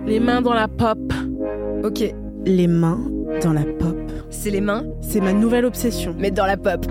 Les mains dans la pop. Ok. Les mains dans la pop. C'est les mains, C'est ma nouvelle obsession. mais dans la pop.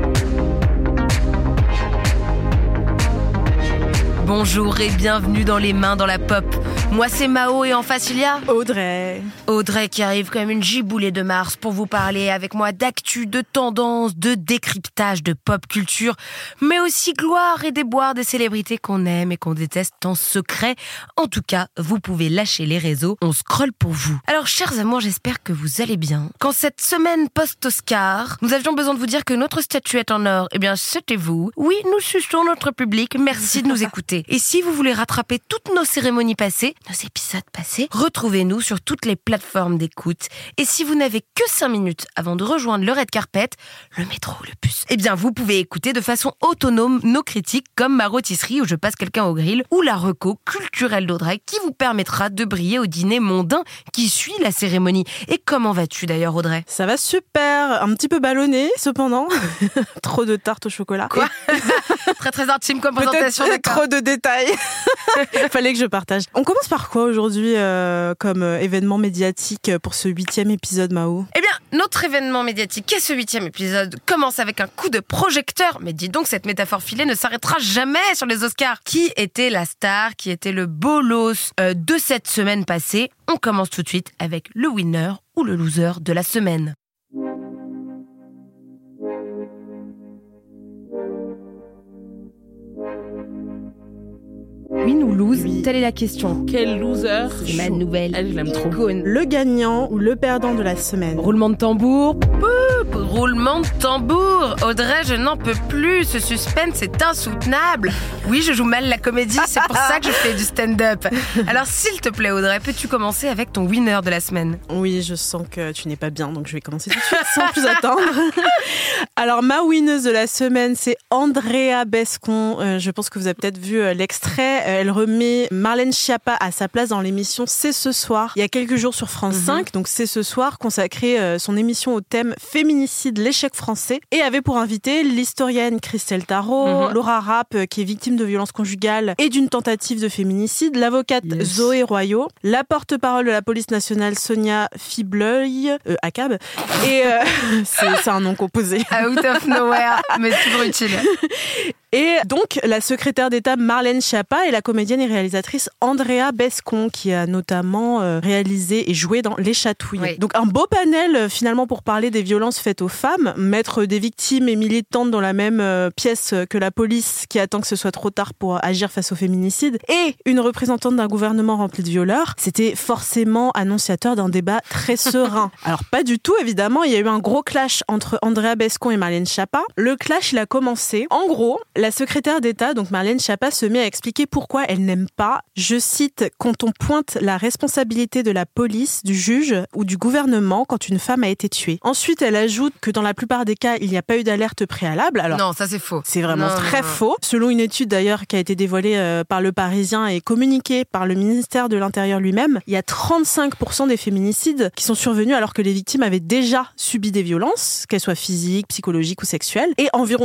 Bonjour et bienvenue dans Les mains dans la pop. Moi c'est Mao et en face il y a Audrey. Audrey qui arrive comme une giboulée de Mars pour vous parler avec moi d'actu, de tendances, de décryptage, de pop culture, mais aussi gloire et déboire des célébrités qu'on aime et qu'on déteste en secret. En tout cas, vous pouvez lâcher les réseaux, on scrolle pour vous. Alors chers amours, j'espère que vous allez bien. Quand cette semaine post-Oscar, nous avions besoin de vous dire que notre statuette en or, eh bien c'était vous. Oui, nous suçons notre public, merci de nous écouter. Et si vous voulez rattraper toutes nos cérémonies passées, nos épisodes passés, retrouvez-nous sur toutes les plateformes d'écoute. Et si vous n'avez que 5 minutes avant de rejoindre le red carpet, le métro ou le bus, eh bien vous pouvez écouter de façon autonome nos critiques comme ma rôtisserie où je passe quelqu'un au grill ou la reco culturelle d'Audrey qui vous permettra de briller au dîner mondain qui suit la cérémonie. Et comment vas-tu d'ailleurs Audrey ? Ça va super. Un petit peu ballonné cependant. Trop de tarte au chocolat. Quoi ? Très très intime comme présentation. Peut-être trop de détails. Fallait que je partage. On commence par quoi aujourd'hui comme événement médiatique pour ce 8e épisode, Mao ? Eh bien, notre événement médiatique et ce 8e épisode commence avec un coup de projecteur. Mais dis donc, cette métaphore filée ne s'arrêtera jamais sur les Oscars. Qui était la star, qui était le bolos de cette semaine passée ? On commence tout de suite avec le winner ou le loser de la semaine. Win ou lose, telle est la question. Quel loser. C'est ma nouvelle. Elle, je l'aime trop. icône. Le gagnant ou le perdant de la semaine ? Roulement de tambour. Poup, roulement de tambour. Audrey, je n'en peux plus. Ce suspense est insoutenable. Oui, je joue mal la comédie, c'est pour ça que je fais du stand-up. Alors, s'il te plaît, Audrey, peux-tu commencer avec ton winner de la semaine ? Oui, je sens que tu n'es pas bien, donc je vais commencer tout de suite sans plus attendre. Alors, ma winneuse de la semaine, c'est Andrea Bescon. Je pense que vous avez peut-être vu l'extrait. Elle remet Marlène Schiappa à sa place dans l'émission C'est ce soir, il y a quelques jours sur France 5. Donc C'est ce soir, consacré son émission au thème féminicide, l'échec français. Et avait pour invité l'historienne Christelle Tarot, Laura Rapp, qui est victime de violences conjugales et d'une tentative de féminicide, l'avocate Zoé Royaux, la porte-parole de la police nationale Sonia Fibleuil, ACAB, et c'est un nom composé. Out of nowhere, mais toujours utile. Et donc, la secrétaire d'État Marlène Schiappa et la comédienne et réalisatrice Andrea Bescon, qui a notamment réalisé et joué dans Les Chatouilles. Oui. Donc, un beau panel, finalement, pour parler des violences faites aux femmes, mettre des victimes et militantes dans la même pièce que la police, qui attend que ce soit trop tard pour agir face au féminicide, et une représentante d'un gouvernement rempli de violeurs. C'était forcément annonciateur d'un débat très serein. Alors, pas du tout, évidemment. Il y a eu un gros clash entre Andrea Bescon et Marlène Schiappa. Le clash, il a commencé. En gros, la secrétaire d'État, donc Marlène Schiappa, se met à expliquer pourquoi elle n'aime pas, je cite, « quand on pointe la responsabilité de la police, du juge ou du gouvernement quand une femme a été tuée ». Ensuite, elle ajoute que dans la plupart des cas, il n'y a pas eu d'alerte préalable. Alors, non, ça c'est faux. C'est vraiment très faux. Selon une étude d'ailleurs qui a été dévoilée par Le Parisien et communiquée par le ministère de l'Intérieur lui-même, il y a 35% des féminicides qui sont survenus alors que les victimes avaient déjà subi des violences, qu'elles soient physiques, psychologiques ou sexuelles. Et environ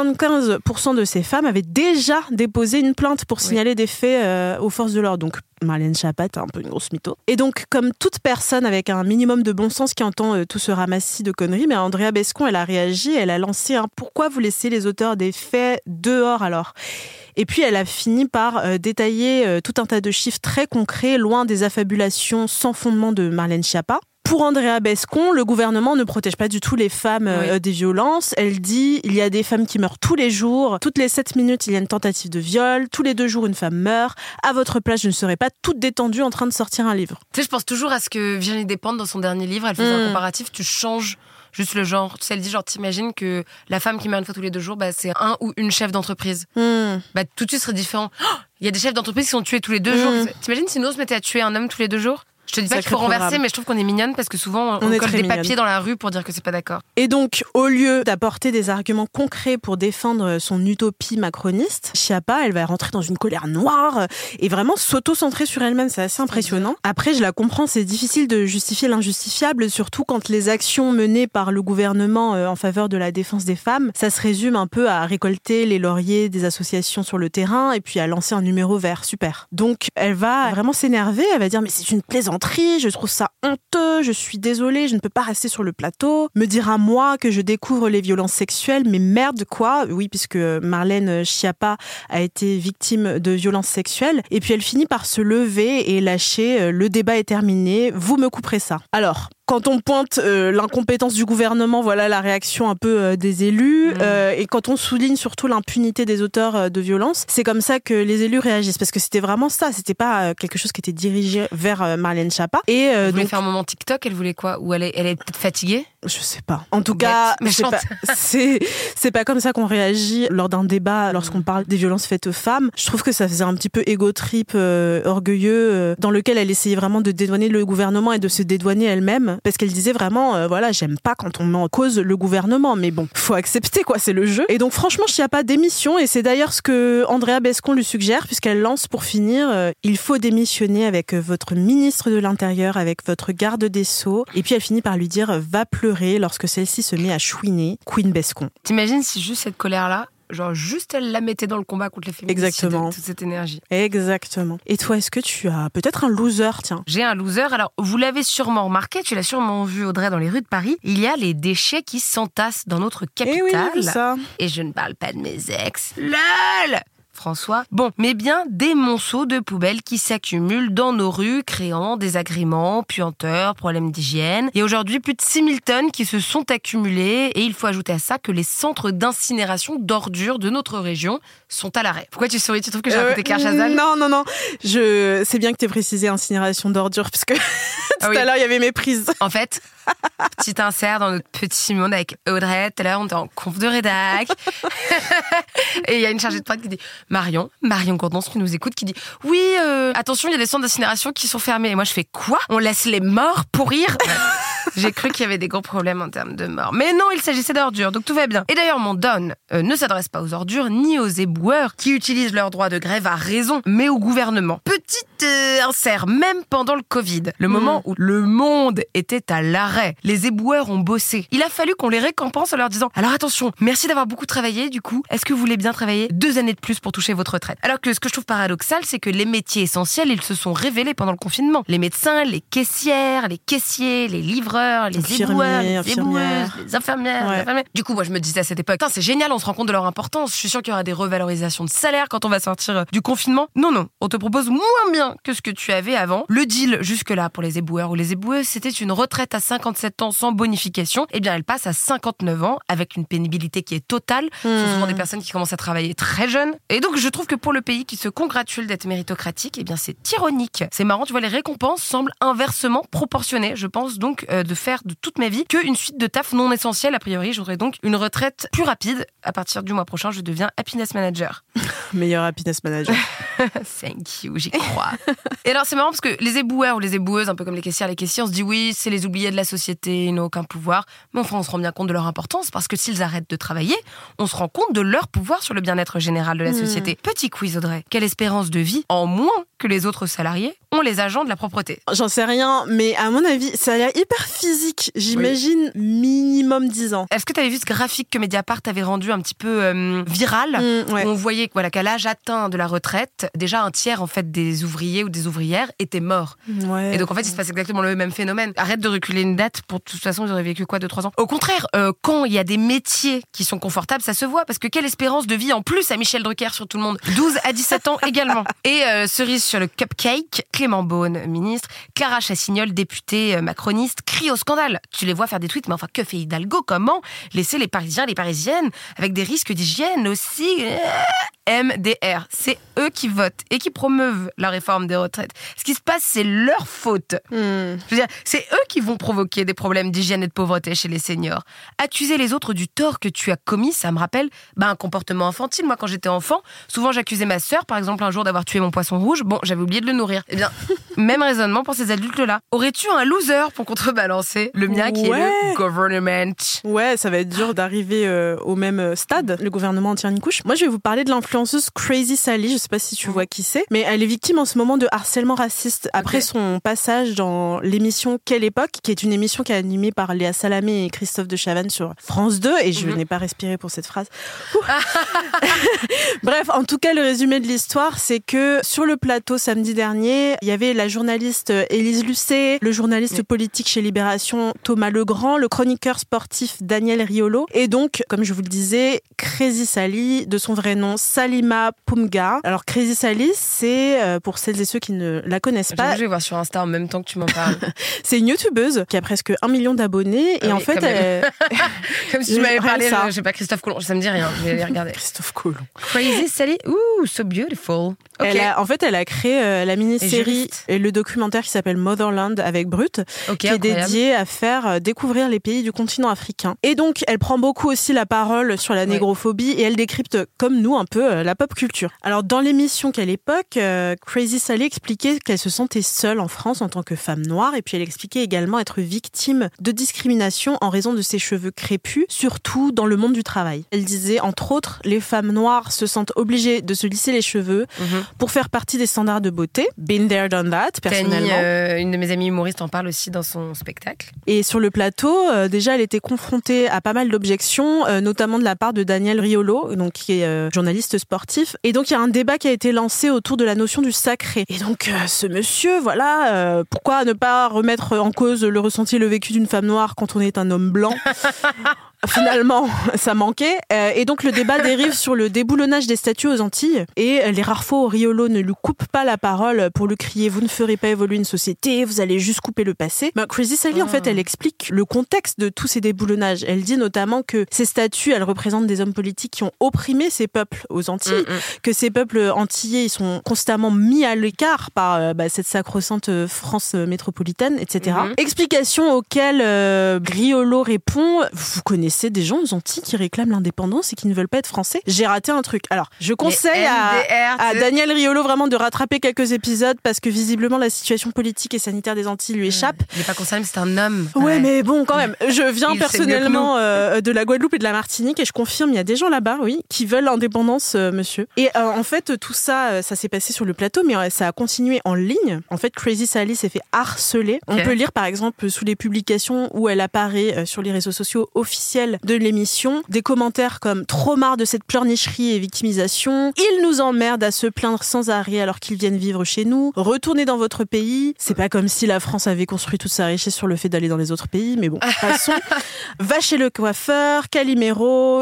75% de ces femmes avaient déjà déposé une plainte pour signaler des faits aux forces de l'ordre. Donc, Marlène Schiappa est un peu une grosse mytho. Et donc, comme toute personne avec un minimum de bon sens qui entend tout ce ramassis de conneries, mais Andrea Bescon, elle a réagi, elle a lancé un « Pourquoi vous laissez les auteurs des faits dehors alors ?» Et puis, elle a fini par détailler tout un tas de chiffres très concrets, loin des affabulations sans fondement de Marlène Schiappa. Pour Andrea Bescon, le gouvernement ne protège pas du tout les femmes des violences. Elle dit il y a des femmes qui meurent tous les jours. Toutes les 7 minutes, il y a une tentative de viol. Tous les 2 jours, une femme meurt. À votre place, je ne serais pas toute détendue en train de sortir un livre. Tu sais, je pense toujours à ce que Virginie Despentes, dans son dernier livre, elle faisait un comparatif. Tu changes juste le genre. Tu sais, elle dit genre, t'imagines que la femme qui meurt une fois tous les 2 jours, bah, c'est un ou une chef d'entreprise. Bah, tout de suite, ce serait différent. Il y a des chefs d'entreprise qui sont tués tous les 2 jours. T'imagines si nous, on se mettait à tuer un homme tous les 2 jours ? Je te dis pas qu'il faut renverser, mais je trouve qu'on est mignonne parce que souvent on colle des papiers dans la rue pour dire que c'est pas d'accord. Et donc, au lieu d'apporter des arguments concrets pour défendre son utopie macroniste, Schiappa, elle va rentrer dans une colère noire et vraiment s'auto-centrer sur elle-même. C'est assez impressionnant. Après, je la comprends, c'est difficile de justifier l'injustifiable, surtout quand les actions menées par le gouvernement en faveur de la défense des femmes, ça se résume un peu à récolter les lauriers des associations sur le terrain et puis à lancer un numéro vert. Super. Donc, elle va vraiment s'énerver, elle va dire « mais c'est une plaisanterie, je trouve ça honteux, je suis désolée, je ne peux pas rester sur le plateau, me dire à moi que je découvre les violences sexuelles, mais merde quoi ?» Oui, puisque Marlène Schiappa a été victime de violences sexuelles. Et puis elle finit par se lever et lâcher « le débat est terminé, vous me couperez ça ». Alors, quand on pointe l'incompétence du gouvernement, voilà la réaction un peu des élus. Et quand on souligne surtout l'impunité des auteurs de violences, c'est comme ça que les élus réagissent. Parce que c'était vraiment ça, c'était pas quelque chose qui était dirigé vers Marlène Schiappa. Et elle voulait faire un moment TikTok, elle voulait quoi? Ou elle est peut-être fatiguée? Je sais pas. En tout cas, c'est pas comme ça qu'on réagit lors d'un débat, lorsqu'on parle des violences faites aux femmes. Je trouve que ça faisait un petit peu égo-trip orgueilleux, dans lequel elle essayait vraiment de dédouaner le gouvernement et de se dédouaner elle-même. Parce qu'elle disait vraiment, voilà, j'aime pas quand on met en cause le gouvernement, mais bon, faut accepter quoi, c'est le jeu. Et donc franchement, Schiappa démission, et c'est d'ailleurs ce que Andrea Bescon lui suggère, puisqu'elle lance pour finir, il faut démissionner avec votre ministre de l'Intérieur, avec votre garde des Sceaux. Et puis elle finit par lui dire, va pleurer lorsque celle-ci se met à chouiner, Queen Bescon. T'imagines si juste cette colère-là, genre juste elle la mettait dans le combat contre les féminicides. Exactement. Toute cette énergie. Exactement. Et toi, est-ce que tu as peut-être un loser, tiens? J'ai un loser. Alors, vous l'avez sûrement remarqué, tu l'as sûrement vu, Audrey, dans les rues de Paris. Il y a les déchets qui s'entassent dans notre capitale. Et oui, j'ai vu ça. Et je ne parle pas de mes ex. LOL! François. Bon, mais bien des monceaux de poubelles qui s'accumulent dans nos rues, créant désagréments, puanteurs, problèmes d'hygiène. Il y a aujourd'hui plus de 6000 tonnes qui se sont accumulées, et il faut ajouter à ça que les centres d'incinération d'ordures de notre région sont à l'arrêt. Pourquoi tu souris? Tu trouves que j'ai raconté Claire Chazal? Non. C'est bien que tu aies précisé incinération d'ordures, parce que tout à l'heure, il y avait méprise. En fait, petit insert dans notre petit monde avec Audrey. Tout à l'heure, on était en conf de rédac. Et il y a une chargée de prod qui dit Marion Gourdon, qui nous écoute, qui dit oui, attention, il y a des centres d'incinération qui sont fermés. Et moi, je fais quoi? On laisse les morts pourrir? J'ai cru qu'il y avait des gros problèmes en termes de morts. Mais non, il s'agissait d'ordures, donc tout va bien. Et d'ailleurs, mon Don ne s'adresse pas aux ordures ni aux éboueurs qui utilisent leur droit de grève à raison, mais au gouvernement. Petite insert, même pendant le Covid, le moment où le monde était à l'arrêt, les éboueurs ont bossé. Il a fallu qu'on les récompense en leur disant alors attention, merci d'avoir beaucoup travaillé, du coup, est-ce que vous voulez bien travailler 2 années de plus pour toucher votre retraite? Alors que ce que je trouve paradoxal, c'est que les métiers essentiels, ils se sont révélés pendant le confinement. Les médecins, les caissières, les caissiers, les livreurs, les éboueurs, les éboueuses, les infirmières, les infirmières. Du coup, moi, je me disais à cette époque, c'est génial, on se rend compte de leur importance. Je suis sûre qu'il y aura des revalorisations de salaire quand on va sortir du confinement. Non, on te propose moins bien que ce que tu avais avant. Le deal jusque-là pour les éboueurs ou les éboueuses, c'était une retraite à 57 ans sans bonification. Eh bien, elle passe à 59 ans avec une pénibilité qui est totale. Ce sont souvent des personnes qui commencent à travailler très jeunes. Et donc, je trouve que pour le pays qui se congratule d'être méritocratique, eh bien, c'est ironique. C'est marrant, tu vois, les récompenses semblent inversement proportionnées. Je pense donc de faire de toute ma vie qu'une suite de taf non essentiel. A priori, j'aurai donc une retraite plus rapide. À partir du mois prochain, je deviens happiness manager. Meilleur happiness manager. Thank you, j'y crois. Et alors, c'est marrant parce que les éboueurs ou les éboueuses, un peu comme les caissières, on se dit oui, c'est les oubliés de la société, ils n'ont aucun pouvoir. Mais enfin, on se rend bien compte de leur importance parce que s'ils arrêtent de travailler, on se rend compte de leur pouvoir sur le bien-être général de la société. Petit quiz, Audrey. Quelle espérance de vie en moins que les autres salariés ont les agents de la propreté? J'en sais rien, mais à mon avis, ça a l'air hyper physique. J'imagine minimum 10 ans. Est-ce que tu avais vu ce graphique que Mediapart avait rendu un petit peu viral où on voyait qu'à l'âge atteint de la retraite, déjà un tiers en fait des ouvriers ou des ouvrières étaient morts. Et donc en fait, il se passe exactement le même phénomène. Arrête de reculer une date, pour de toute façon, ils auraient vécu 2-3 ans. Au contraire, quand il y a des métiers qui sont confortables, ça se voit, parce que quelle espérance de vie en plus à Michel Drucker sur tout le monde. 12 à 17 ans également. Et cerise sur le cupcake, Clément Beaune, ministre, Clara Chassignol, députée macroniste, crie au scandale. Tu les vois faire des tweets, mais enfin, que fait Hidalgo? Comment laisser les Parisiens, les Parisiennes, avec des risques d'hygiène aussi MDR. C'est eux qui votent et qui promeuvent la réforme des retraites. Ce qui se passe, c'est leur faute. Je veux dire, c'est eux qui vont provoquer des problèmes d'hygiène et de pauvreté chez les seniors. Accuser les autres du tort que tu as commis, ça me rappelle un comportement infantile. Moi, quand j'étais enfant, souvent j'accusais ma sœur, par exemple, un jour d'avoir tué mon poisson rouge. Bon, j'avais oublié de le nourrir. Eh bien, même raisonnement pour ces adultes-là. Aurais-tu un loser pour contrebalancer le mien qui est le gouvernement? Ouais, ça va être dur d'arriver au même stade. Le gouvernement en tire une couche. Moi, je vais vous parler de l'influenceuse Crazy Sally. Je sais pas si tu vois qui c'est, mais elle est victime en ce moment de harcèlement raciste après son passage dans l'émission Quelle époque, qui est une émission qui est animée par Léa Salamé et Christophe de Chavannes sur France 2, et je n'ai pas respiré pour cette phrase. Bref, en tout cas, le résumé de l'histoire, c'est que sur le plateau samedi dernier, il y avait la journaliste Élise Lucet, le journaliste politique chez Libération Thomas Legrand, le chroniqueur sportif Daniel Riolo, et donc, comme je vous le disais, Crazy Sally, de son vrai nom Salima Poumga. Alors Crazy Sally, c'est, pour celles et ceux qui ne la connaissent pas... Je vais voir sur Insta en même temps que tu m'en parles. C'est une youtubeuse qui a presque 1 million d'abonnés, et en fait... Comme si tu m'avais parlé, je sais pas, Christophe Colomb, ça me dit rien, je vais aller regarder. Christophe Colomb. Crazy Sally, ooh, so beautiful. Okay. Elle a créé la mini-série et le documentaire qui s'appelle Motherland avec Brut, qui est dédié à faire découvrir les pays du continent africain. Et donc, elle prend beaucoup aussi la parole sur la négrophobie et elle décrypte, comme nous, un peu la pop culture. Alors, dans l'émission Quelle époque, Crazy Sally expliquait qu'elle se sentait seule en France en tant que femme noire, et puis elle expliquait également être victime de discrimination en raison de ses cheveux crépus, surtout dans le monde du travail. Elle disait, entre autres, les femmes noires se sentent obligées de se lisser les cheveux pour faire partie des standards de beauté. Been there, done that, personnellement. Fanny, une de mes amies humoristes, en parle aussi dans son spectacle. Et sur le plateau, déjà, elle était confrontée à pas mal d'objections, notamment de la part de Daniel Riolo, donc qui est journaliste sportif. Et donc, il y a un débat qui a été lancé autour de la notion du sacré. Et donc, ce monsieur, pourquoi ne pas remettre en cause le ressenti et le vécu d'une femme noire quand on est un homme blanc? Finalement, ça manquait. Et donc, le débat dérive sur le déboulonnage des statues aux Antilles. Et les rares fois où Riolo ne lui coupe pas la parole pour lui crier « Vous ne ferez pas évoluer une société, vous allez juste couper le passé ». Crazy Sally, en fait, elle explique le contexte de tous ces déboulonnages. Elle dit notamment que ces statues, elles représentent des hommes politiques qui ont opprimé ces peuples aux Antilles, que ces peuples antillais, ils sont constamment mis à l'écart par cette sacro-sainte France métropolitaine, etc. Explication auxquelles Riolo répond « Vous connaissez des gens aux Antilles qui réclament l'indépendance et qui ne veulent pas être français. J'ai raté un truc. Alors, je conseille à Daniel Riolo vraiment de rattraper quelques épisodes parce que visiblement la situation politique et sanitaire des Antilles lui échappe. Il n'est pas concerné, mais c'est un homme. Ouais, mais bon, quand même. Je viens personnellement de la Guadeloupe et de la Martinique et je confirme, il y a des gens là-bas, oui, qui veulent l'indépendance, monsieur. Et en fait, tout ça, ça s'est passé sur le plateau, mais ça a continué en ligne. En fait, Crazy Sally s'est fait harceler. On peut lire, par exemple, sous les publications où elle apparaît sur les réseaux sociaux officiels de l'émission, des commentaires comme « Trop marre de cette pleurnicherie et victimisation »,« Ils nous emmerdent à se plaindre sans arrêt alors qu'ils viennent vivre chez nous »,« Retournez dans votre pays », c'est pas comme si la France avait construit toute sa richesse sur le fait d'aller dans les autres pays, mais bon, passons. « Va chez le coiffeur »,« Calimero »,«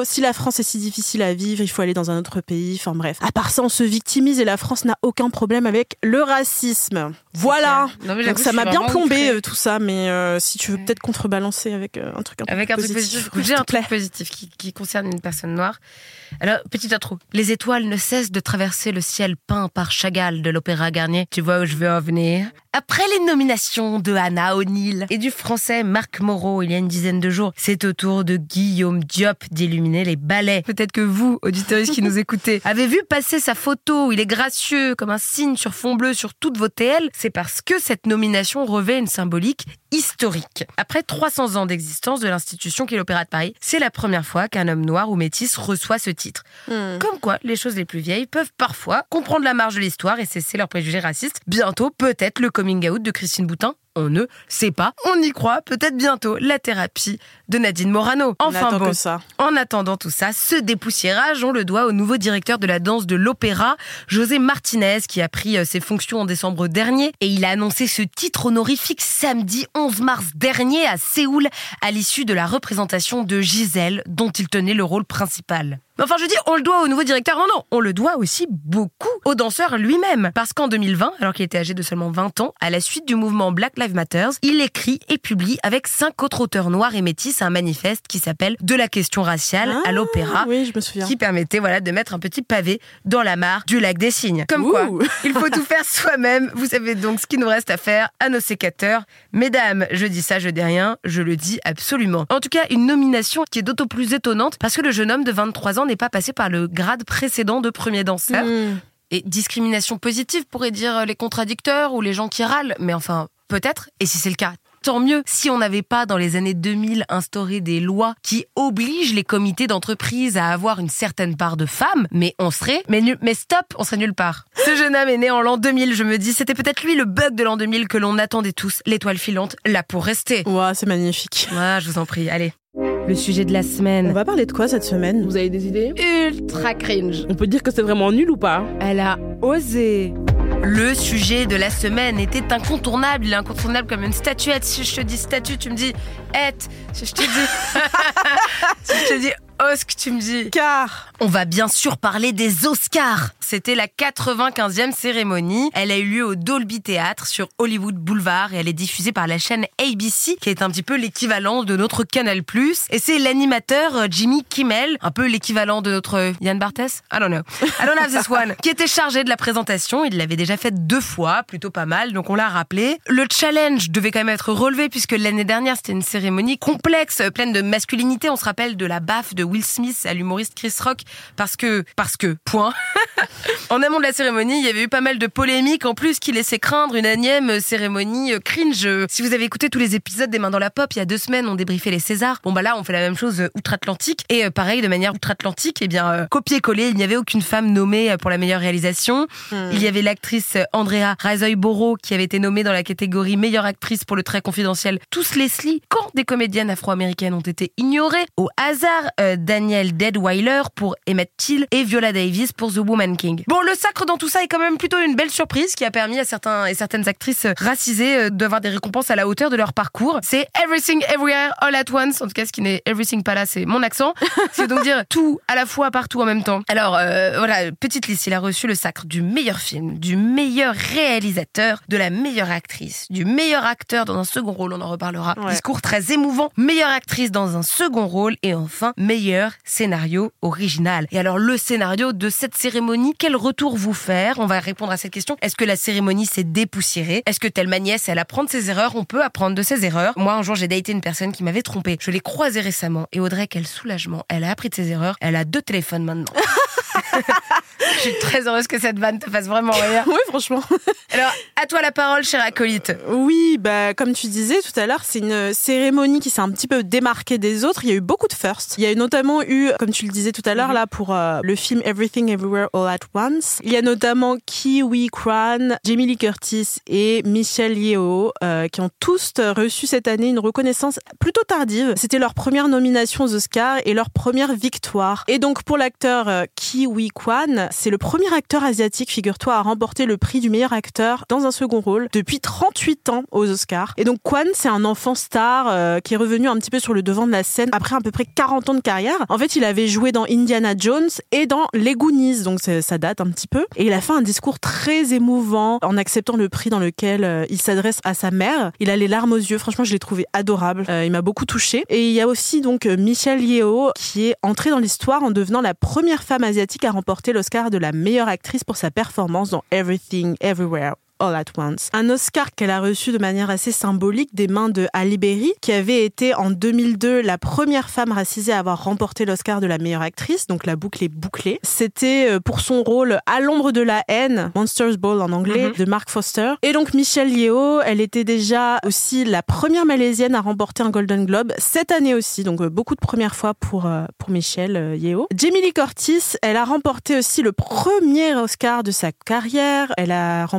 Si la France est si difficile à vivre, il faut aller dans un autre pays », enfin bref. À part ça, on se victimise et la France n'a aucun problème avec le racisme. Voilà. Donc ça m'a bien plombé tout ça, mais si tu veux peut-être contrebalancer avec un truc un peu positif. J'ai un truc positif qui concerne une personne noire. Alors, petite intro. Les étoiles ne cessent de traverser le ciel peint par Chagall de l'Opéra Garnier. Tu vois où je veux en venir? Après les nominations de Hannah O'Neill et du français Marc Moreau il y a une dizaine de jours, c'est au tour de Guillaume Diop d'illuminer les ballets. Peut-être que vous, auditeurs qui nous écoutez, avez vu passer sa photo où il est gracieux comme un signe sur fond bleu sur toutes vos TL. C'est parce que cette nomination revêt une symbolique historique. Après 300 ans d'existence de l'institution qu'est l'Opéra de Paris, c'est la première fois qu'un homme noir ou métis reçoit ce titre. Comme quoi, les choses les plus vieilles peuvent parfois comprendre la marge de l'histoire et cesser leurs préjugés racistes. Bientôt, peut-être le coming out de Christine Boutin. On ne sait pas, on y croit, peut-être bientôt la thérapie de Nadine Morano. Enfin bon, en attendant tout ça, ce dépoussiérage, on le doit au nouveau directeur de la danse de l'opéra, José Martinez, qui a pris ses fonctions en décembre dernier. Et il a annoncé ce titre honorifique samedi 11 mars dernier à Séoul, à l'issue de la représentation de Gisèle, dont il tenait le rôle principal. Mais enfin, je dis, on le doit au nouveau directeur. Non, on le doit aussi beaucoup au danseur lui-même. Parce qu'en 2020, alors qu'il était âgé de seulement 20 ans, à la suite du mouvement Black Lives Matter, il écrit et publie avec 5 autres auteurs noirs et métis un manifeste qui s'appelle « De la question raciale à l'opéra ». Oui, je me souviens. Qui permettait de mettre un petit pavé dans la mare du lac des Cygnes. Comme quoi, il faut tout faire soi-même. Vous savez donc ce qu'il nous reste à faire à nos sécateurs. Mesdames, je dis ça, je dis rien, je le dis absolument. En tout cas, une nomination qui est d'autant plus étonnante parce que le jeune homme de 23 ans n'est pas passé par le grade précédent de premier danseur. Et discrimination positive pourraient dire les contradicteurs ou les gens qui râlent. Mais enfin, peut-être, et si c'est le cas, tant mieux. Si on n'avait pas, dans les années 2000, instauré des lois qui obligent les comités d'entreprise à avoir une certaine part de femmes, mais on serait... Mais stop, on serait nulle part. Ce jeune homme est né en l'an 2000, je me dis, c'était peut-être lui le bug de l'an 2000 que l'on attendait tous. L'étoile filante, là pour rester. Ouah, c'est magnifique. Je vous en prie, allez. Le sujet de la semaine. On va parler de quoi cette semaine ? Vous avez des idées ? Ultra cringe. On peut dire que c'est vraiment nul ou pas ? Elle a osé. Le sujet de la semaine était incontournable. Il est incontournable comme une statuette. Si je te dis statue, tu me dis Si je te dis... si je te dis Osc, tu me dis... Car on va bien sûr parler des Oscars. C'était la 95e cérémonie. Elle a eu lieu au Dolby Theatre sur Hollywood Boulevard et elle est diffusée par la chaîne ABC, qui est un petit peu l'équivalent de notre Canal+. Et c'est l'animateur Jimmy Kimmel, un peu l'équivalent de notre Yann Barthès. I don't have this one. Qui était chargé de la présentation. Il l'avait déjà fait 2 fois, plutôt pas mal, donc on l'a rappelé. Le challenge devait quand même être relevé puisque l'année dernière, c'était une cérémonie complexe, pleine de masculinité. On se rappelle de la baffe de Will Smith à l'humoriste Chris Rock parce que, point. En amont de la cérémonie, il y avait eu pas mal de polémiques en plus qui laissaient craindre une énième cérémonie cringe. Si vous avez écouté tous les épisodes des Mains dans la Pop, il y a 2 semaines, on débriefait les Césars. Là, on fait la même chose outre-Atlantique. Et pareil, de manière outre-Atlantique, copier-coller, il n'y avait aucune femme nommée pour la meilleure réalisation. Il y avait l'actrice Andrea Riseborough qui avait été nommée dans la catégorie meilleure actrice pour Le Très Confidentiel Tous Leslie, quand des comédiennes afro-américaines ont été ignorées. Au hasard, Danielle Deadwyler pour Emmett Till et Viola Davis pour The Woman King. Le sacre dans tout ça est quand même plutôt une belle surprise qui a permis à certains et certaines actrices racisées d'avoir des récompenses à la hauteur de leur parcours. C'est Everything Everywhere All at Once. En tout cas, ce qui n'est Everything pas là, c'est mon accent. C'est donc dire tout à la fois, partout en même temps. Alors, petite liste. Il a reçu le sacre du meilleur film, du meilleur réalisateur, de la meilleure actrice, du meilleur acteur dans un second rôle, on en reparlera. Ouais. Discours très émouvant. Meilleure actrice dans un second rôle et enfin, meilleur scénario original. Et alors, le scénario de cette cérémonie, quel retour vous faire ? On va répondre à cette question. Est-ce que la cérémonie s'est dépoussiérée ? Est-ce que telle ma nièce, elle apprend de ses erreurs ? On peut apprendre de ses erreurs. Moi, un jour, j'ai daté une personne qui m'avait trompée. Je l'ai croisée récemment et Audrey, quel soulagement. Elle a appris de ses erreurs. Elle a 2 téléphones maintenant. Je suis très heureuse que cette vanne te fasse vraiment rire. Oui, franchement. Alors, à toi la parole, chère acolyte. Oui, comme tu disais tout à l'heure, c'est une cérémonie qui s'est un petit peu démarquée des autres. Il y a eu beaucoup de firsts. Il y a notamment eu, comme tu le disais tout à l'heure, là, pour le film Everything Everywhere All at Once. Il y a notamment Ke Huy Quan, Jamie Lee Curtis et Michelle Yeoh, qui ont tous reçu cette année une reconnaissance plutôt tardive. C'était leur première nomination aux Oscars et leur première victoire. Et donc, pour l'acteur Ke Huy Quan, c'est le premier acteur asiatique, figure-toi, à remporter le prix du meilleur acteur dans un second rôle depuis 38 ans aux Oscars. Et donc Quan, c'est un enfant star qui est revenu un petit peu sur le devant de la scène après à peu près 40 ans de carrière. En fait, il avait joué dans Indiana Jones et dans Les Goonies, donc ça date un petit peu. Et il a fait un discours très émouvant en acceptant le prix dans lequel il s'adresse à sa mère. Il a les larmes aux yeux, franchement, je l'ai trouvé adorable. Il m'a beaucoup touchée. Et il y a aussi donc Michelle Yeoh qui est entrée dans l'histoire en devenant la première femme asiatique à remporter l'Oscar de la meilleure actrice pour sa performance dans Everything Everywhere All at Once. Un Oscar qu'elle a reçu de manière assez symbolique des mains de Halle Berry, qui avait été en 2002 la première femme racisée à avoir remporté l'Oscar de la meilleure actrice, donc la boucle est bouclée. C'était pour son rôle À l'ombre de la haine, Monsters Ball en anglais, de Mark Foster. Et donc Michelle Yeoh, elle était déjà aussi la première malaisienne à remporter un Golden Globe cette année aussi, donc beaucoup de premières fois pour Michelle Yeoh. Jamie Lee Curtis, elle a remporté aussi le premier Oscar de sa carrière. Elle a remporté le prix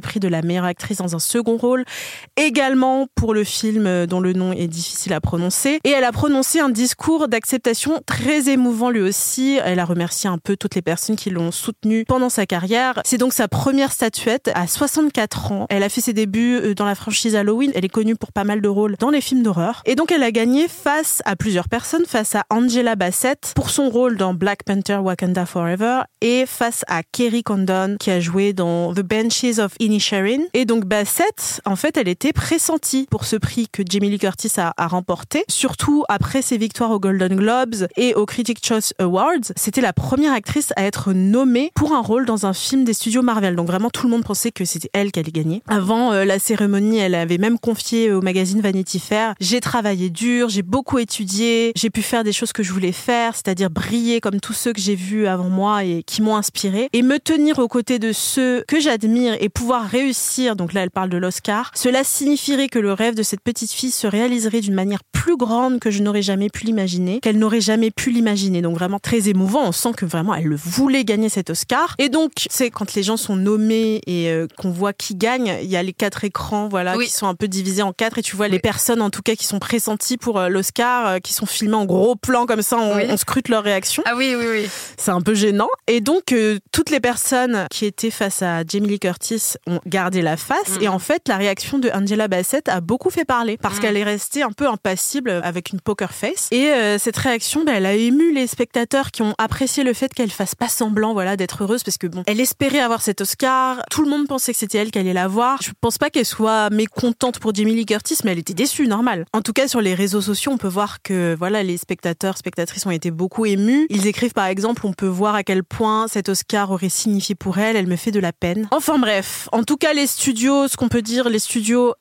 prix de la meilleure actrice dans un second rôle, également pour le film dont le nom est difficile à prononcer. Et elle a prononcé un discours d'acceptation très émouvant lui aussi. Elle a remercié un peu toutes les personnes qui l'ont soutenue pendant sa carrière. C'est donc sa première statuette à 64 ans. Elle a fait ses débuts dans la franchise Halloween. Elle est connue pour pas mal de rôles dans les films d'horreur. Et donc elle a gagné face à plusieurs personnes, face à Angela Bassett pour son rôle dans Black Panther Wakanda Forever et face à Kerry Condon qui a joué dans The Banshees of Inisherin. Et donc Bassett, en fait, elle était pressentie pour ce prix que Jamie Lee Curtis a remporté, surtout après ses victoires aux Golden Globes et aux Critics' Choice Awards. C'était la première actrice à être nommée pour un rôle dans un film des studios Marvel. Donc vraiment, tout le monde pensait que c'était elle qui allait gagner. Avant la cérémonie, elle avait même confié au magazine Vanity Fair: j'ai travaillé dur, j'ai beaucoup étudié, j'ai pu faire des choses que je voulais faire, c'est-à-dire briller comme tous ceux que j'ai vus avant moi et qui m'ont inspirée, et me tenir aux côtés de ceux que j'admire et pouvoir réussir. Donc là, elle parle de l'Oscar. Cela signifierait que le rêve de cette petite fille se réaliserait d'une manière plus grande que je n'aurais jamais pu l'imaginer, qu'elle n'aurait jamais pu l'imaginer. Donc vraiment très émouvant. On sent que vraiment elle voulait gagner cet Oscar. Et donc, c'est quand les gens sont nommés et qu'on voit qui gagne, il y a les 4 écrans, voilà, qui sont un peu divisés en 4 et tu vois les personnes en tout cas qui sont pressenties pour l'Oscar, qui sont filmées en gros plan comme ça, on scrute leur réaction. Ah oui. C'est un peu gênant. Et donc, toutes les personnes qui étaient face à Jamie Lee Curtis ont gardé la face. Et en fait, la réaction de Angela Bassett a beaucoup fait parler parce qu'elle est restée un peu impassible avec une poker face. Et cette réaction, elle a ému les spectateurs qui ont apprécié le fait qu'elle fasse pas semblant, voilà, d'être heureuse parce que bon, elle espérait avoir cet Oscar. Tout le monde pensait que c'était elle qui allait l'avoir. Je pense pas qu'elle soit mécontente pour Jamie Lee Curtis, mais elle était déçue, normal. En tout cas, sur les réseaux sociaux, on peut voir que voilà, les spectatrices ont été beaucoup émus. Ils écrivent par exemple, on peut voir à quel point cet Oscar aurait signifié pour elle. Elle me fait de la peine. Enfin bref, en tout cas les studios, ce qu'on peut dire, les studios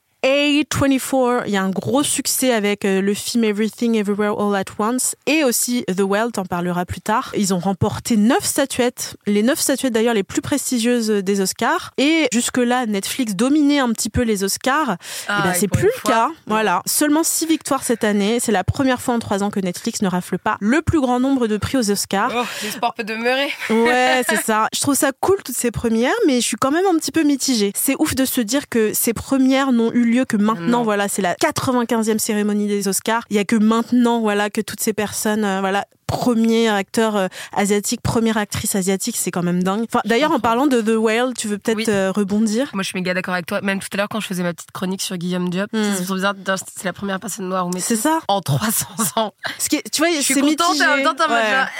A24, il y a un gros succès avec le film Everything Everywhere All at Once et aussi The Well, t'en parleras plus tard. Ils ont remporté 9 statuettes, les 9 statuettes d'ailleurs les plus prestigieuses des Oscars. Et jusque-là, Netflix dominait un petit peu les Oscars. Et c'est plus le cas. Voilà. Seulement 6 victoires cette année. C'est la première fois en 3 ans que Netflix ne rafle pas le plus grand nombre de prix aux Oscars. Oh, l'espoir peut demeurer. Ouais, c'est ça. Je trouve ça cool, toutes ces premières, mais je suis quand même un petit peu mitigée. C'est ouf de se dire que ces premières n'ont eu lieu que maintenant. Voilà, c'est la 95e cérémonie des Oscars. Il y a que maintenant, voilà, que toutes ces personnes, voilà, premier acteur asiatique, première actrice asiatique, c'est quand même dingue. Enfin, d'ailleurs, en parlant de The Whale, tu veux peut-être rebondir? Moi, je suis méga d'accord avec toi. Même tout à l'heure, quand je faisais ma petite chronique sur Guillaume Diop, c'est bizarre, c'est la première personne noire ou métisse. C'est ça. En 300 ans. Ce qui est, tu vois, je suis contente, en même temps, t'as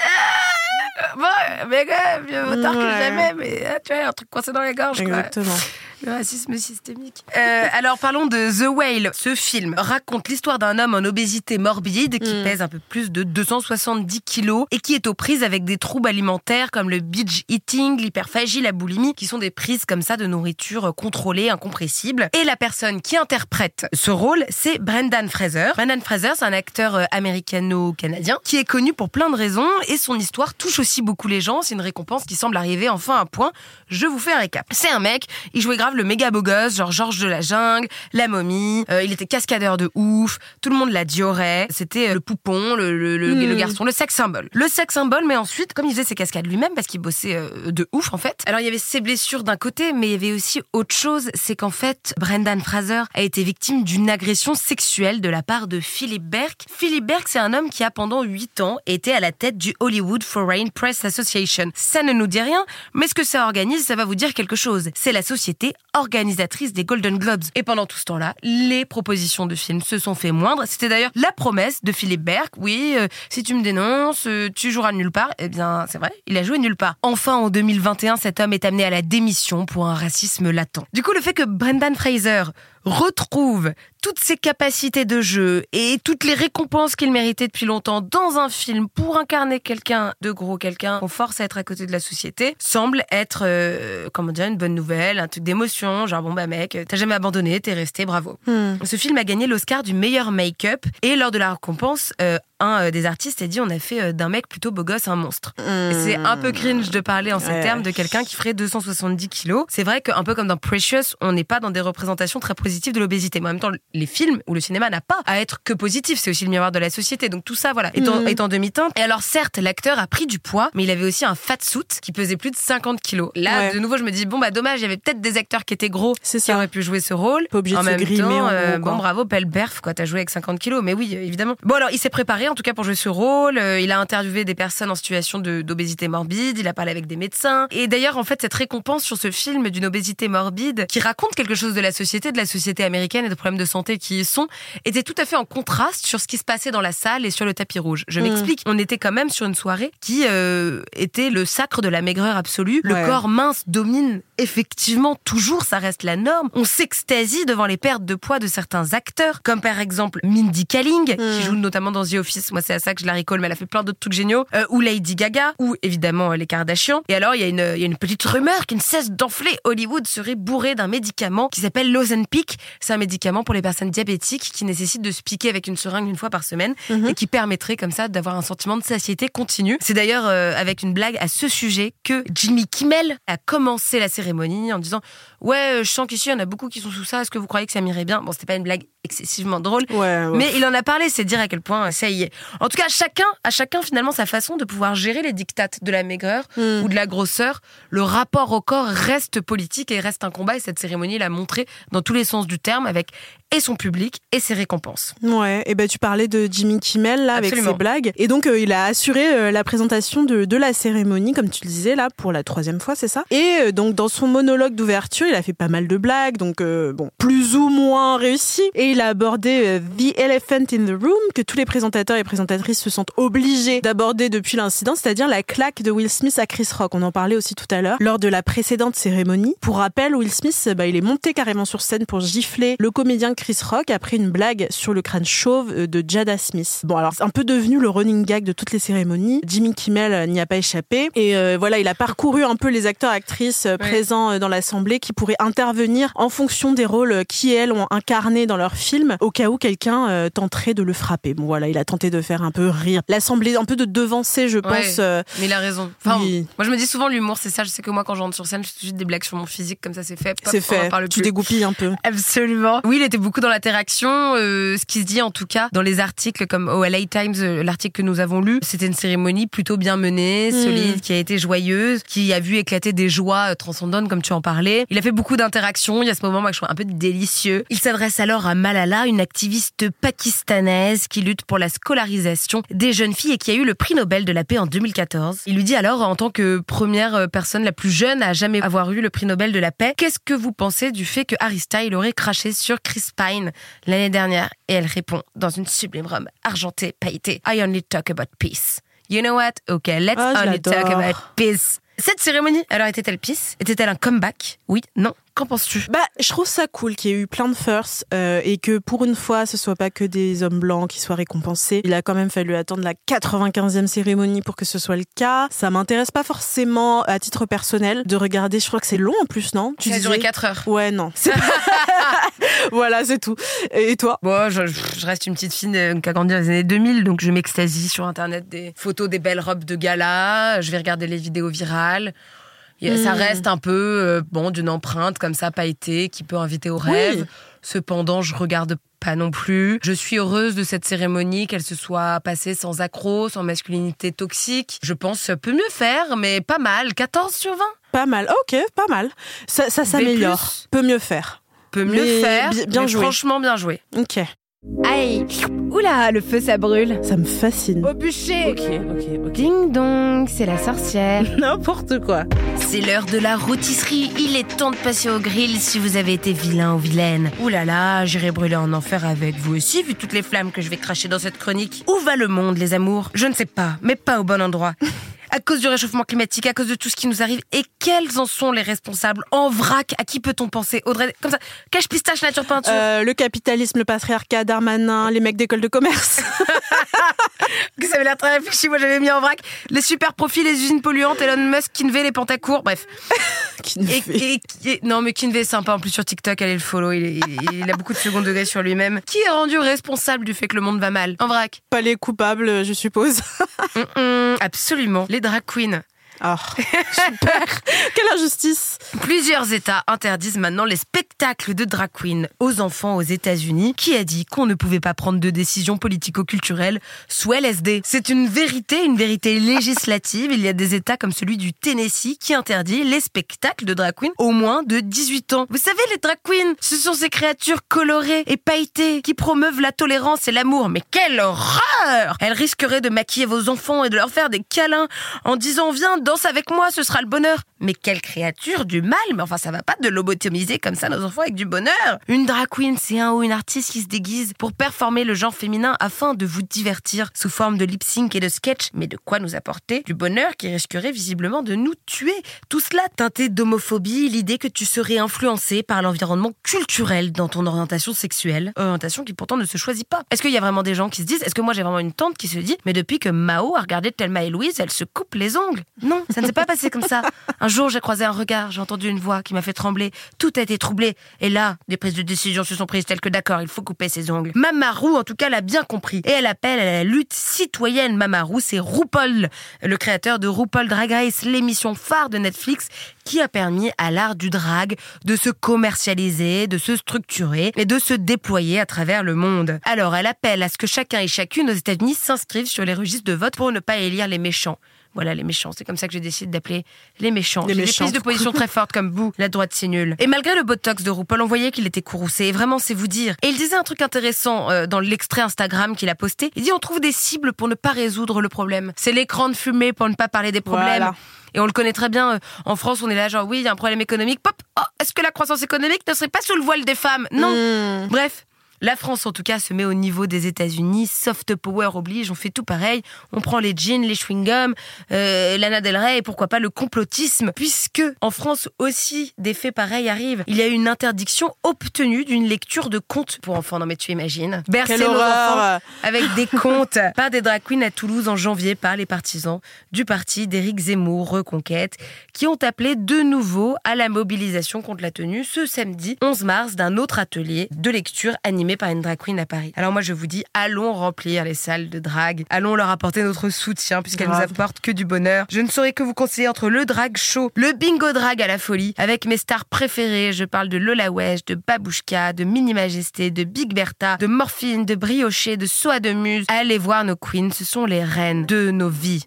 bon, mais mieux vaut tard que jamais, mais tu vois, un truc coincé dans la gorge. Exactement. Quoi. Le racisme systémique. Alors parlons de The Whale. Ce film raconte l'histoire d'un homme en obésité morbide qui pèse un peu plus de 270 kilos et qui est aux prises avec des troubles alimentaires comme le binge eating, l'hyperphagie, la boulimie, qui sont des prises comme ça de nourriture contrôlée, incompressible. Et la personne qui interprète ce rôle, c'est Brendan Fraser. Brendan Fraser, c'est un acteur américano-canadien qui est connu pour plein de raisons et son histoire touche aussi beaucoup les gens. C'est une récompense qui semble arriver enfin à point. Je vous fais un récap. C'est un mec, il jouait grave le méga beau gosse, genre Georges de la Jungle, la momie, il était cascadeur de ouf, tout le monde l'adorait, c'était le poupon, le garçon, le sex symbole. Le sex symbole, mais ensuite, comme il faisait ses cascades lui-même, parce qu'il bossait de ouf en fait, alors il y avait ses blessures d'un côté, mais il y avait aussi autre chose, c'est qu'en fait, Brendan Fraser a été victime d'une agression sexuelle de la part de Philip Berk. Philip Berk, c'est un homme qui a pendant 8 ans été à la tête du Hollywood Foreign Press Association. Ça ne nous dit rien, mais ce que ça organise, ça va vous dire quelque chose. C'est la société organisatrice des Golden Globes. Et pendant tout ce temps-là, les propositions de films se sont fait moindres. C'était d'ailleurs la promesse de Philip Berk. Oui, si tu me dénonces, tu joueras nulle part. Eh bien, c'est vrai, il a joué nulle part. Enfin, en 2021, cet homme est amené à la démission pour un racisme latent. Du coup, le fait que Brendan Fraser retrouve toutes ses capacités de jeu et toutes les récompenses qu'il méritait depuis longtemps dans un film pour incarner quelqu'un de gros, quelqu'un qu'on force à être à côté de la société, semble être, une bonne nouvelle, un truc d'émotion, genre bon bah mec, t'as jamais abandonné, t'es resté, bravo. Ce film a gagné l'Oscar du meilleur make-up et lors de la récompense, un des artistes a dit on a fait d'un mec plutôt beau gosse un monstre. Et c'est un peu cringe de parler en ces termes de quelqu'un qui ferait 270 kilos. C'est vrai qu'un peu comme dans Precious, on n'est pas dans des représentations très positives de l'obésité. Mais en même temps, les films ou le cinéma n'a pas à être que positif. C'est aussi le miroir de la société. Donc tout ça, voilà, est en demi-teinte. Et alors certes, l'acteur a pris du poids, mais il avait aussi un fat suit qui pesait plus de 50 kilos. Là, de nouveau, je me dis, dommage, il y avait peut-être des acteurs qui étaient gros qui auraient pu jouer ce rôle. Pas obligé en de se même grimer temps, bravo, belle perf, quoi. T'as joué avec 50 kilos. Mais oui, évidemment. Bon, alors, il s'est préparé, en tout cas, pour jouer ce rôle. Il a interviewé des personnes en situation d'obésité morbide. Il a parlé avec des médecins. Et d'ailleurs, en fait, cette récompense sur ce film d'une obésité morbide, qui raconte quelque chose de la société américaine et des problèmes de santé qui y sont, était tout à fait en contraste sur ce qui se passait dans la salle et sur le tapis rouge. Je m'explique. On était quand même sur une soirée qui était le sacre de la maigreur absolue. Le corps mince domine effectivement toujours, ça reste la norme. On s'extasie devant les pertes de poids de certains acteurs, comme par exemple Mindy Kaling, qui joue notamment dans The Office. Moi, c'est à ça que je la rigole, mais elle a fait plein d'autres trucs géniaux. Ou Lady Gaga, ou évidemment les Kardashians. Et alors, il y a une petite rumeur qui ne cesse d'enfler. Hollywood serait bourré d'un médicament qui s'appelle l'Ozempic. C'est un médicament pour les personnes diabétiques qui nécessite de se piquer avec une seringue une fois par semaine et qui permettrait comme ça d'avoir un sentiment de satiété continue. C'est d'ailleurs avec une blague à ce sujet que Jimmy Kimmel a commencé la cérémonie en disant « Ouais, je sens qu'ici, il y en a beaucoup qui sont sous ça. Est-ce que vous croyez que ça m'irait bien ?» Bon, c'était pas une blague excessivement drôle, mais il en a parlé, c'est dire à quel point ça y est. En tout cas, à chacun finalement sa façon de pouvoir gérer les dictates de la maigreur ou de la grosseur. Le rapport au corps reste politique et reste un combat, et cette cérémonie l'a montré dans tous les sens du terme, avec et son public et ses récompenses. Ouais, et tu parlais de Jimmy Kimmel là, avec ses blagues, et donc il a assuré la présentation de la cérémonie, comme tu le disais là, pour la 3e fois, c'est ça. Et donc dans son monologue d'ouverture, il a fait pas mal de blagues, donc plus ou moins réussies, et il a abordé The Elephant in the Room, que tous les présentateurs et présentatrices se sentent obligés d'aborder depuis l'incident, c'est-à-dire la claque de Will Smith à Chris Rock. On en parlait aussi tout à l'heure lors de la précédente cérémonie. Pour rappel, Will Smith, il est monté carrément sur scène pour gifler le comédien Chris Rock après une blague sur le crâne chauve de Jada Smith. Bon, alors c'est un peu devenu le running gag de toutes les cérémonies. Jimmy Kimmel n'y a pas échappé, et il a parcouru un peu les acteurs actrices présents dans l'assemblée qui pourraient intervenir en fonction des rôles qui elles ont incarné dans leur film, au cas où quelqu'un tenterait de le frapper. Bon voilà, il a tenté de faire un peu rire l'assemblée, un peu de devancer, je pense. Mais il a raison. Enfin, moi je me dis souvent l'humour c'est ça. Je sais que moi quand je rentre sur scène, je fais juste des blagues sur mon physique, comme ça c'est fait. C'est fait. Tu dégoupilles un peu. Absolument. Oui, il était beaucoup dans l'interaction. Ce qui se dit en tout cas dans les articles comme au LA Times, l'article que nous avons lu, c'était une cérémonie plutôt bien menée, solide, qui a été joyeuse, qui a vu éclater des joies transcendantes comme tu en parlais. Il a fait beaucoup d'interactions. Il y a ce moment que je trouve un peu délicieux. Il s'adresse alors à Malala, une activiste pakistanaise qui lutte pour la scolarisation des jeunes filles et qui a eu le prix Nobel de la paix en 2014. Il lui dit alors, en tant que première personne la plus jeune à jamais avoir eu le prix Nobel de la paix, qu'est-ce que vous pensez du fait que Harry Styles aurait craché sur Chris Pine l'année dernière? Et elle répond dans une sublime robe argentée, pailletée: I only talk about peace. You know what? Okay, let's only talk about peace. Cette cérémonie, alors était-elle peace? Était-elle un comeback? Oui, non. Qu'en penses-tu? Je trouve ça cool qu'il y ait eu plein de firsts et que pour une fois, ce soit pas que des hommes blancs qui soient récompensés. Il a quand même fallu attendre la 95e cérémonie pour que ce soit le cas. Ça m'intéresse pas forcément à titre personnel de regarder. Je crois que c'est long en plus, non? Ça a duré 4 heures. Ouais, non. Voilà, c'est tout. Et toi? Bon, je reste une petite fille qui a grandi dans les années 2000, donc je m'extasie sur Internet des photos des belles robes de gala. Je vais regarder les vidéos virales. Ça reste un peu d'une empreinte comme ça, pailletée, qui peut inviter au rêve. Oui. Cependant, je regarde pas non plus. Je suis heureuse de cette cérémonie, qu'elle se soit passée sans accroc, sans masculinité toxique. Je pense peut mieux faire, mais pas mal. 14 sur 20. Pas mal, ok, pas mal. Ça s'améliore. Peut mieux faire. Peut mieux faire, bien joué. Franchement bien joué. Ok. Aïe, oula, le feu ça brûle. Ça me fascine. Au bûcher. Ok. Ding dong, c'est la sorcière. N'importe quoi. C'est l'heure de la rôtisserie. Il est temps de passer au grill si vous avez été vilain ou vilaine. Oulala, j'irai brûler en enfer avec vous aussi, vu toutes les flammes que je vais cracher dans cette chronique. Où va le monde, les amours? Je ne sais pas, mais pas au bon endroit. à cause du réchauffement climatique, à cause de tout ce qui nous arrive. Et quels en sont les responsables? En vrac, à qui peut-on penser? Audrey, comme ça, cache pistache nature peinture. Le capitalisme, le patriarcat, Darmanin, les mecs d'école de commerce. Ça avait l'air très réfléchi, moi j'avais mis en vrac les super profits, les usines polluantes, Elon Musk, Kinvey, les Pentacours, bref. Non mais Kinvey est sympa en plus sur TikTok, allez le follow, il a beaucoup de second degré sur lui-même. Qui est rendu responsable du fait que le monde va mal? En vrac. Pas les coupables, je suppose. Absolument, les drag queens. Oh, super. Quelle injustice. Plusieurs États interdisent maintenant les spectacles de drag queen aux enfants aux États-Unis. Qui a dit qu'on ne pouvait pas prendre de décisions politico-culturelles sous LSD? C'est une vérité législative. Il y a des États comme celui du Tennessee qui interdit les spectacles de drag queen aux moins de 18 ans. Vous savez, les drag queens, ce sont ces créatures colorées et pailletées qui promeuvent la tolérance et l'amour. Mais quelle horreur! Elles risqueraient de maquiller vos enfants et de leur faire des câlins en disant « Viens, danse avec moi, ce sera le bonheur ». Mais quelle créature du mal! Mais enfin, ça va pas de lobotomiser comme ça nos enfants avec du bonheur. Une drag queen, c'est un ou une artiste qui se déguise pour performer le genre féminin afin de vous divertir sous forme de lip-sync et de sketch, mais de quoi nous apporter du bonheur qui risquerait visiblement de nous tuer. Tout cela teinté d'homophobie, l'idée que tu serais influencé par l'environnement culturel dans ton orientation sexuelle, orientation qui pourtant ne se choisit pas. Est-ce qu'il y a vraiment des gens qui se disent, est-ce que moi j'ai vraiment une tante qui se dit, mais depuis que Mao a regardé Thelma et Louise, elle se coupe les ongles? Non, ça ne s'est pas passé comme ça. Un jour, j'ai croisé un regard, j'ai entendu une voix qui m'a fait trembler. Tout a été troublé. Et là, des prises de décision se sont prises telles que d'accord, il faut couper ses ongles. Mamaru, en tout cas, l'a bien compris. Et elle appelle à la lutte citoyenne. Mamaru, c'est RuPaul, le créateur de RuPaul Drag Race, l'émission phare de Netflix, qui a permis à l'art du drag de se commercialiser, de se structurer et de se déployer à travers le monde. Alors, elle appelle à ce que chacun et chacune aux États-Unis s'inscrivent sur les registres de vote pour ne pas élire les méchants. Voilà, les méchants. C'est comme ça que je décide d'appeler les méchants. J'ai des prises de position très fortes comme vous. La droite, c'est nul. Et malgré le botox de RuPaul, on voyait qu'il était courroucé. Et vraiment, c'est vous dire. Et il disait un truc intéressant dans l'extrait Instagram qu'il a posté. Il dit, on trouve des cibles pour ne pas résoudre le problème. C'est l'écran de fumée pour ne pas parler des problèmes. Voilà. Et on le connaît très bien. En France, on est là genre, oui, il y a un problème économique. Pop, oh, est-ce que la croissance économique ne serait pas sous le voile des femmes? Non. Bref. La France, en tout cas, se met au niveau des États-Unis. Soft power oblige, on fait tout pareil. On prend les jeans, les chewing-gums, Lana Del Rey et pourquoi pas le complotisme. Puisque, en France aussi, des faits pareils arrivent. Il y a une interdiction obtenue d'une lecture de contes pour enfants. Non mais tu imagines. Bercer nos enfants avec des contes par des drag queens à Toulouse en janvier par les partisans du parti d'Éric Zemmour, Reconquête, qui ont appelé de nouveau à la mobilisation contre la tenue ce samedi 11 mars d'un autre atelier de lecture animé par une drag queen à Paris. Alors moi je vous dis, allons remplir les salles de drag, allons leur apporter notre soutien puisqu'elles nous apportent que du bonheur. Je ne saurais que vous conseiller entre le drag show, le bingo drag à la folie, avec mes stars préférées. Je parle de Lola Wesh, de Babouchka, de Mini Majesté, de Big Bertha, de Morphine, de Brioché, de Soa de Muse. Allez voir nos queens, ce sont les reines de nos vies.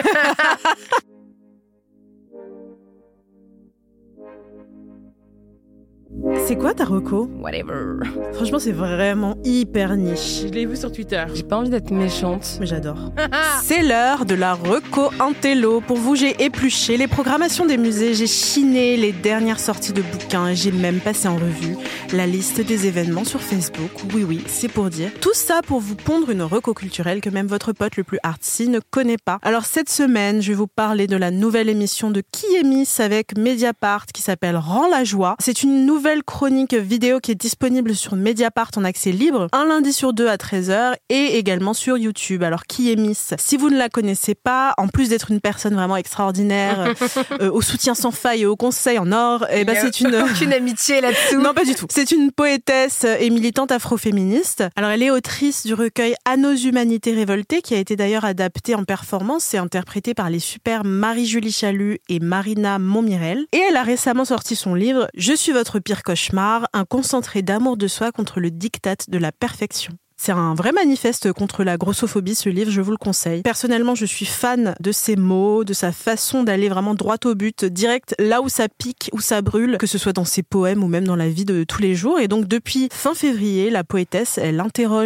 C'est quoi ta reco? Whatever. Franchement, c'est vraiment hyper niche. Je l'ai vu sur Twitter. J'ai pas envie d'être méchante. Mais j'adore. C'est l'heure de la reco intello. Pour vous, j'ai épluché les programmations des musées, j'ai chiné les dernières sorties de bouquins et j'ai même passé en revue la liste des événements sur Facebook. Oui, c'est pour dire. Tout ça pour vous pondre une reco culturelle que même votre pote le plus artsy ne connaît pas. Alors cette semaine, je vais vous parler de la nouvelle émission de Qui est Miss avec Mediapart qui s'appelle Rends la joie. C'est une nouvelle chronique vidéo qui est disponible sur Mediapart en accès libre, un lundi sur 2 à 13h et également sur YouTube. Alors, Qui est Miss? Si vous ne la connaissez pas, en plus d'être une personne vraiment extraordinaire, au soutien sans faille et au conseil en or, c'est aucune amitié là-dessous. Non, pas du tout. C'est une poétesse et militante afroféministe. Alors, elle est autrice du recueil À nos humanités révoltées, qui a été d'ailleurs adapté en performance et interprété par les super Marie-Julie Chalut et Marina Montmirel. Et elle a récemment sorti son livre Je suis votre pire cauchemar, un concentré d'amour de soi contre le diktat de la perfection. C'est un vrai manifeste contre la grossophobie, ce livre, je vous le conseille. Personnellement, je suis fan de ses mots, de sa façon d'aller vraiment droit au but, direct là où ça pique, où ça brûle, que ce soit dans ses poèmes ou même dans la vie de tous les jours. Et donc, depuis fin février, la poétesse, elle interroge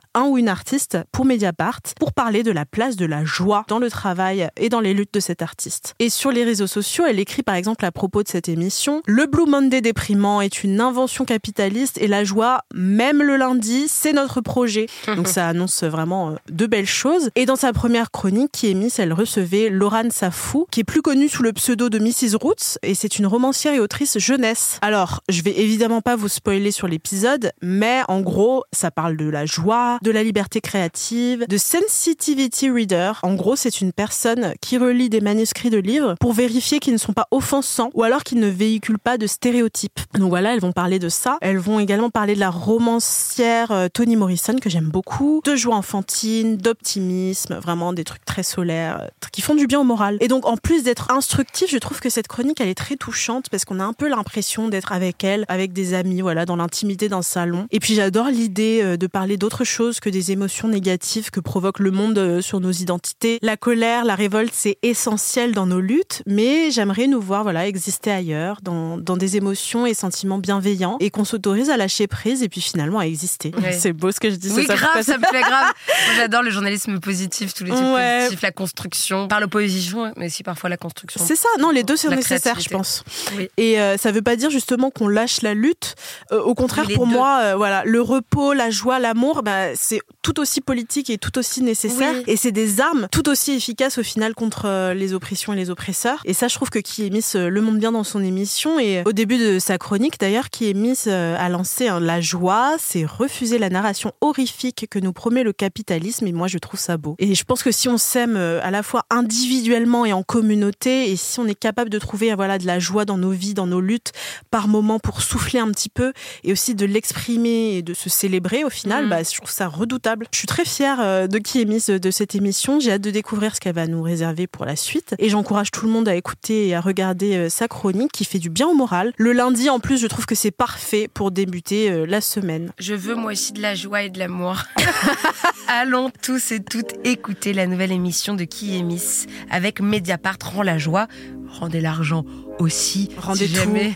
un ou une artiste pour Mediapart pour parler de la place de la joie dans le travail et dans les luttes de cet artiste. Et sur les réseaux sociaux, elle écrit par exemple à propos de cette émission: le Blue Monday déprimant est une invention capitaliste et la joie, même le lundi, c'est notre projet. Donc ça annonce vraiment de belles choses. Et dans sa première chronique, Qui est Miss, elle recevait Laurane Safou, qui est plus connue sous le pseudo de Mrs. Roots, et c'est une romancière et autrice jeunesse. Alors, je vais évidemment pas vous spoiler sur l'épisode, mais en gros, ça parle de la joie, de la liberté créative, de sensitivity reader. En gros, c'est une personne qui relit des manuscrits de livres pour vérifier qu'ils ne sont pas offensants ou alors qu'ils ne véhiculent pas de stéréotypes. Donc voilà, elles vont parler de ça. Elles vont également parler de la romancière Toni Morrison, que j'aime beaucoup, de joie enfantine, d'optimisme, vraiment des trucs très solaires, qui font du bien au moral. Et donc, en plus d'être instructive, je trouve que cette chronique, elle est très touchante parce qu'on a un peu l'impression d'être avec elle, avec des amis, voilà, dans l'intimité d'un salon. Et puis, j'adore l'idée de parler d'autre chose que des émotions négatives que provoque le monde sur nos identités. La colère, la révolte, c'est essentiel dans nos luttes, mais j'aimerais nous voir, voilà, exister ailleurs, dans des émotions et sentiments bienveillants, et qu'on s'autorise à lâcher prise et puis finalement à exister. Ouais. C'est beau ce que je dis. Oui, grave, ça me plaît grave. Moi, j'adore le journalisme positif, tous les trucs positifs, la construction, par l'opposition, mais aussi parfois la construction. C'est ça, non, les deux sont nécessaires, je pense. Oui. Et ça veut pas dire justement qu'on lâche la lutte. Au contraire, pour moi, voilà, le repos, la joie, l'amour, c'est tout aussi politique et tout aussi nécessaire. Oui. Et c'est des armes tout aussi efficaces au final contre les oppressions et les oppresseurs. Et ça, je trouve que Qui est Miss le montre bien dans son émission. Et au début de sa chronique, d'ailleurs, Qui est Miss a lancé la joie, c'est refuser la narration horrifique que nous promet le capitalisme. Et moi, je trouve ça beau. Et je pense que si on s'aime à la fois individuellement et en communauté, et si on est capable de trouver de la joie dans nos vies, dans nos luttes, par moments pour souffler un petit peu, et aussi de l'exprimer et de se célébrer au final, je trouve ça redoutable. Je suis très fière de Qui est Miss de cette émission. J'ai hâte de découvrir ce qu'elle va nous réserver pour la suite. Et j'encourage tout le monde à écouter et à regarder sa chronique qui fait du bien au moral. Le lundi, en plus, je trouve que c'est parfait pour débuter la semaine. Je veux moi aussi de la joie et de l'amour. Allons tous et toutes écouter la nouvelle émission de Qui est Miss avec Mediapart. Rend la joie, rendez l'argent aussi. Rendez si tout. Jamais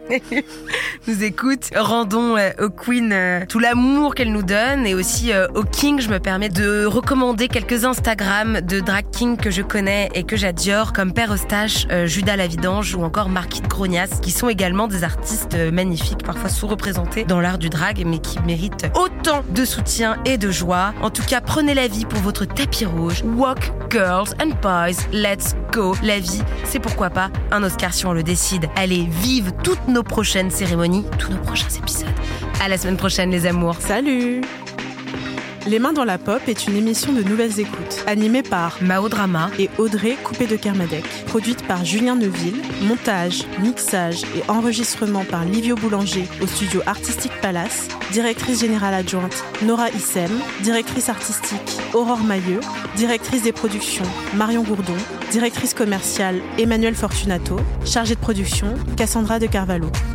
nous écoute. Rendons aux Queen tout l'amour qu'elle nous donne, et aussi aux King. Je me permets de recommander quelques Instagram de drag king que je connais et que j'adore, comme Père Eustache, Judas la Vidange ou encore Marquis de Grognas, qui sont également des artistes magnifiques, parfois sous-représentés dans l'art du drag, mais qui méritent autant de soutien et de joie. En tout cas, prenez la vie pour votre tapis rouge. Walk, girls and boys, let's go. La vie, c'est pourquoi pas un Oscar si on le décide. Allez, vive toutes nos prochaines cérémonies, tous nos prochains épisodes. À la semaine prochaine, les amours. Salut! Les Mains dans la Pop est une émission de Nouvelles Écoutes, animée par Mao Drama et Audrey Coupé de Kermadec, produite par Julien Neuville, montage, mixage et enregistrement par Livio Boulanger au studio Artistique Palace, directrice générale adjointe Nora Issem, directrice artistique Aurore Mailleux, directrice des productions Marion Gourdon, directrice commerciale Emmanuel Fortunato, chargée de production Cassandra de Carvalho.